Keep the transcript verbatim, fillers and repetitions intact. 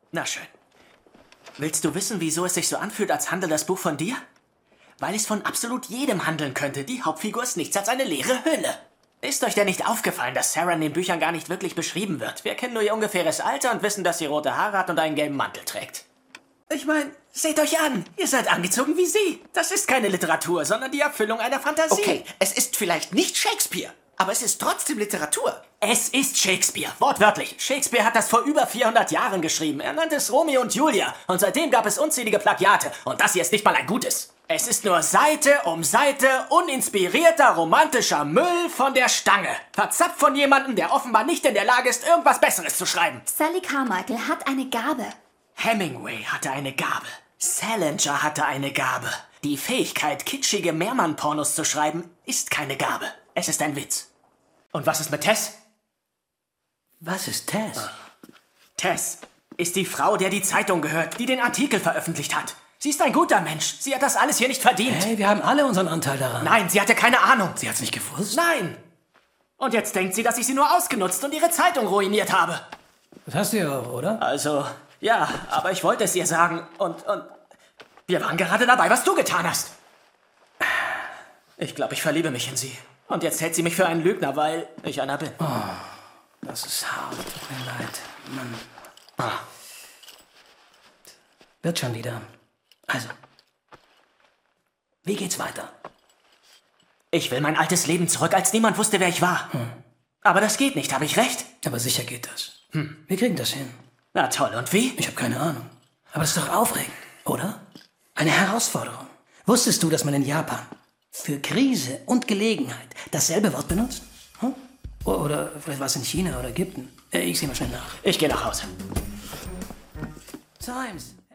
Na schön. Willst du wissen, wieso es sich so anfühlt, als handelt das Buch von dir? Weil es von absolut jedem handeln könnte. Die Hauptfigur ist nichts als eine leere Hülle. Ist euch denn nicht aufgefallen, dass Sarah in den Büchern gar nicht wirklich beschrieben wird? Wir kennen nur ihr ungefähres Alter und wissen, dass sie rote Haare hat und einen gelben Mantel trägt. Ich meine, seht euch an. Ihr seid angezogen wie sie. Das ist keine Literatur, sondern die Erfüllung einer Fantasie. Okay, es ist vielleicht nicht Shakespeare, aber es ist trotzdem Literatur. Es ist Shakespeare, wortwörtlich. Shakespeare hat das vor über vierhundert Jahren geschrieben. Er nannte es Romeo und Julia. Und seitdem gab es unzählige Plagiate. Und das hier ist nicht mal ein gutes. Es ist nur Seite um Seite uninspirierter, romantischer Müll von der Stange. Verzapft von jemandem, der offenbar nicht in der Lage ist, irgendwas Besseres zu schreiben. Sally Carmichael hat eine Gabe. Hemingway hatte eine Gabe. Salinger hatte eine Gabe. Die Fähigkeit, kitschige Mehrmann-Pornos zu schreiben, ist keine Gabe. Es ist ein Witz. Und was ist mit Tess? Was ist Tess? Tess ist die Frau, der die Zeitung gehört, die den Artikel veröffentlicht hat. Sie ist ein guter Mensch. Sie hat das alles hier nicht verdient. Hey, wir haben alle unseren Anteil daran. Nein, sie hatte keine Ahnung. Sie hat's nicht gewusst? Nein. Und jetzt denkt sie, dass ich sie nur ausgenutzt und ihre Zeitung ruiniert habe. Das hast du ja auch, oder? Also, ja, aber ich wollte es ihr sagen. Und, und wir waren gerade dabei, was du getan hast. Ich glaube, ich verliebe mich in sie. Und jetzt hält sie mich für einen Lügner, weil ich einer bin. Oh, das ist hart. Tut mir leid. Mann. Ah. Wird schon wieder. Also, wie geht's weiter? Ich will mein altes Leben zurück, als niemand wusste, wer ich war. Hm. Aber das geht nicht, habe ich recht? Aber sicher geht das. Hm. Wir kriegen das hin. Na toll, und wie? Ich habe keine Ahnung. Aber das ist doch aufregend, oder? Eine Herausforderung. Wusstest du, dass man in Japan für Krise und Gelegenheit dasselbe Wort benutzt? Hm? Oder vielleicht war es in China oder Ägypten. Ich sehe mal schnell nach. Ich gehe nach Hause. Times.